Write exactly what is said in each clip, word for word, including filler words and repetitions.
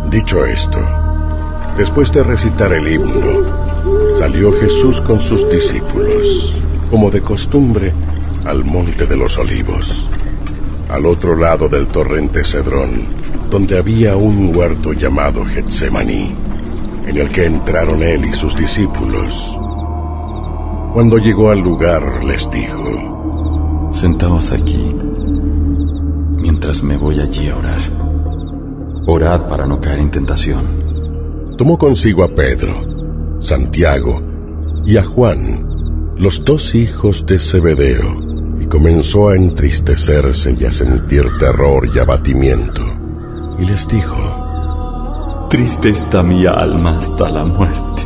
Dicho esto, después de recitar el himno, salió Jesús con sus discípulos, como de costumbre, al monte de los olivos, al otro lado del torrente Cedrón, donde había un huerto llamado Getsemaní, en el que entraron él y sus discípulos. Cuando llegó al lugar, les dijo: Sentaos aquí, mientras me voy allí a orar. Orad para no caer en tentación. Tomó consigo a Pedro, Santiago y a Juan, los dos hijos de Zebedeo, y comenzó a entristecerse y a sentir terror y abatimiento. Y les dijo: Triste está mi alma hasta la muerte.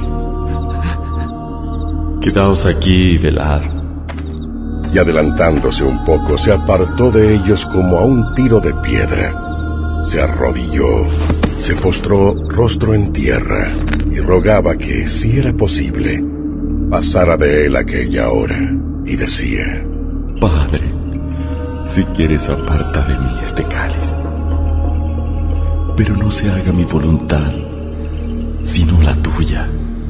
Quedaos aquí y velad. Y adelantándose un poco, se apartó de ellos como a un tiro de piedra. Se arrodilló, se postró rostro en tierra y rogaba que, si era posible, pasara de él aquella hora, y decía: Padre, si quieres, aparta de mí este cáliz, pero no se haga mi voluntad, sino la tuya.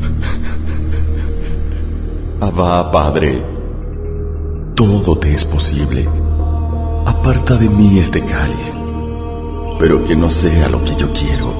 Abba, Padre, todo te es posible. Aparta de mí este cáliz, pero que no sea lo que yo quiero,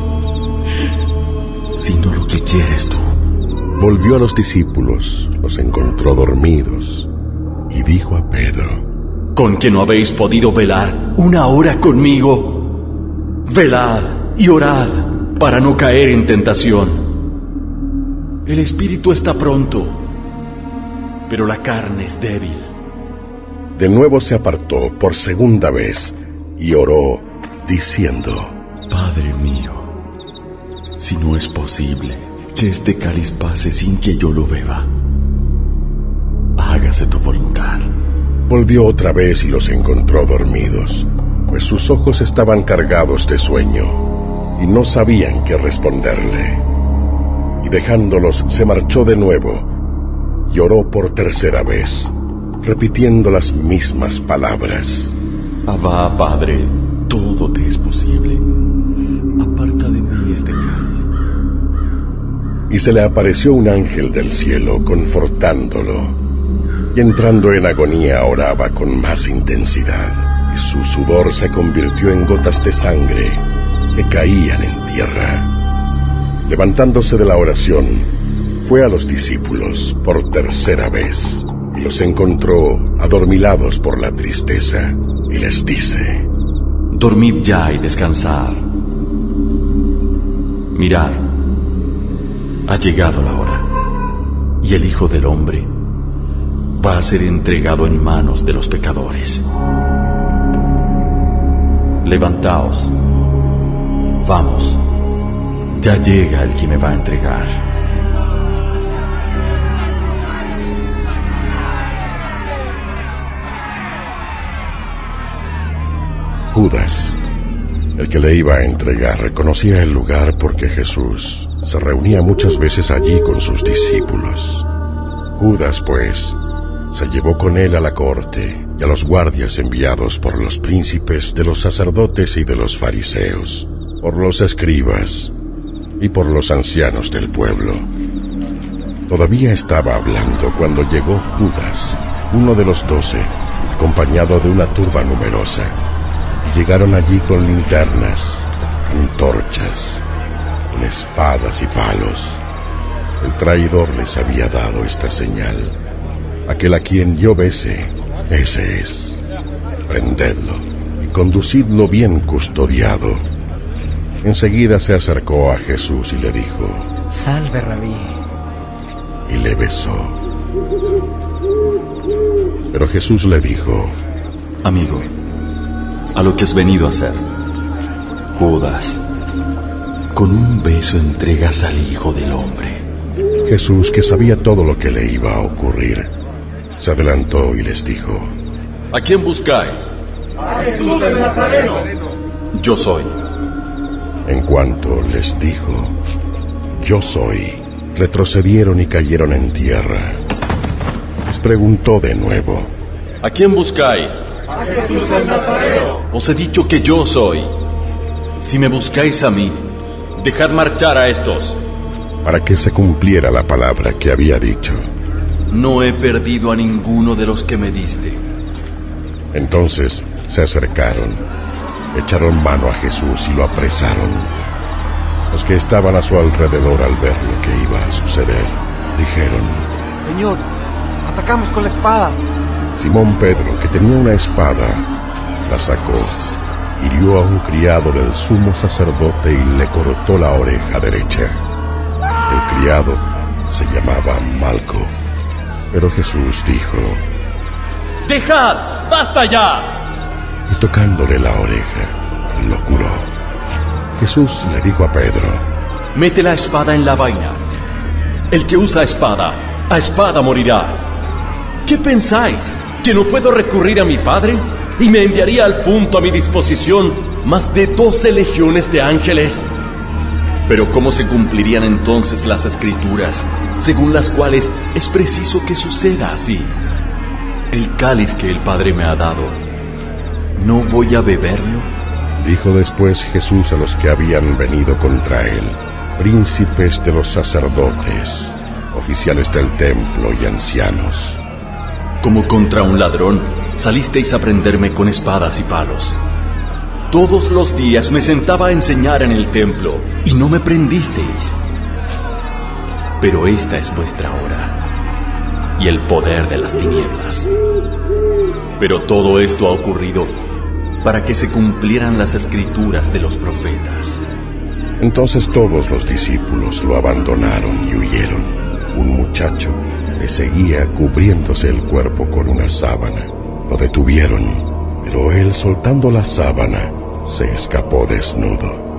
sino lo que quieres tú. Volvió a los discípulos, los encontró dormidos, y dijo a Pedro: ¿Con que no habéis podido velar una hora conmigo? Velad y orad para no caer en tentación. El espíritu está pronto, pero la carne es débil. De nuevo se apartó por segunda vez y oró, diciendo: Padre mío, si no es posible que este cáliz pase sin que yo lo beba, hágase tu voluntad. Volvió otra vez y los encontró dormidos, pues sus ojos estaban cargados de sueño, y no sabían qué responderle. Y dejándolos, se marchó de nuevo, y oró por tercera vez, repitiendo las mismas palabras: Abba, Padre, todo te es posible. Aparta de mí este cáliz. Y se le apareció un ángel del cielo, confortándolo. Y entrando en agonía oraba con más intensidad, y su sudor se convirtió en gotas de sangre que caían en tierra. Levantándose de la oración, fue a los discípulos por tercera vez, y los encontró adormilados por la tristeza, y les dice: Dormid ya y descansad. Mirad, ha llegado la hora, y el Hijo del Hombre va a ser entregado en manos de los pecadores. Levantaos, vamos, ya llega el que me va a entregar. Judas, el que le iba a entregar, reconocía el lugar porque Jesús se reunía muchas veces allí con sus discípulos. Judas, pues, se llevó con él a la corte y a los guardias enviados por los príncipes de los sacerdotes y de los fariseos, por los escribas y por los ancianos del pueblo. Todavía estaba hablando cuando llegó Judas, uno de los doce, acompañado de una turba numerosa, y llegaron allí con linternas, antorchas, con espadas y palos. El traidor les había dado esta señal: aquel a quien yo bese, ese es. Prendedlo y conducidlo bien custodiado. Enseguida se acercó a Jesús y le dijo: Salve, Rabí. Y le besó. Pero Jesús le dijo: Amigo, a lo que has venido a hacer. Judas, con un beso entregas al Hijo del Hombre. Jesús, que sabía todo lo que le iba a ocurrir, se adelantó y les dijo: ¿A quién buscáis? A Jesús el Nazareno. Yo soy. En cuanto les dijo: Yo soy, retrocedieron y cayeron en tierra. Les preguntó de nuevo: ¿A quién buscáis? A Jesús el Nazareno. Os he dicho que yo soy. Si me buscáis a mí, Dejad marchar a estos. Para que se cumpliera la palabra que había dicho. No he perdido a ninguno de los que me diste. Entonces se acercaron, echaron mano a Jesús y lo apresaron. Los que estaban a su alrededor al ver lo que iba a suceder, dijeron: Señor, atacamos con la espada. Simón Pedro, que tenía una espada, la sacó, hirió a un criado del sumo sacerdote y le cortó la oreja derecha. El criado se llamaba Malco. Pero Jesús dijo: ¡Dejad! ¡Basta ya! Y tocándole la oreja, lo curó. Jesús le dijo a Pedro: Mete la espada en la vaina. El que usa espada, a espada morirá. ¿Qué pensáis? ¿Que no puedo recurrir a mi Padre? ¿Y me enviaría al punto a mi disposición más de doce legiones de ángeles? Pero ¿cómo se cumplirían entonces las Escrituras, según las cuales es preciso que suceda así? El cáliz que el Padre me ha dado, ¿no voy a beberlo? Dijo después Jesús a los que habían venido contra él: príncipes de los sacerdotes, oficiales del templo y ancianos. Como contra un ladrón, salisteis a prenderme con espadas y palos. Todos los días me sentaba a enseñar en el templo y no me prendisteis. Pero esta es vuestra hora y el poder de las tinieblas. Pero todo esto ha ocurrido para que se cumplieran las escrituras de los profetas. Entonces todos los discípulos lo abandonaron y huyeron. Un muchacho le seguía cubriéndose el cuerpo con una sábana. Lo detuvieron, pero él, soltando la sábana, se escapó desnudo.